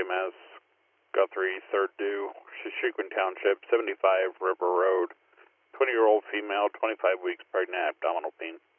EMS, Guthrie, third due, Shishikwan Township, 75 River Road. 20-year-old female, 25 weeks pregnant, abdominal pain.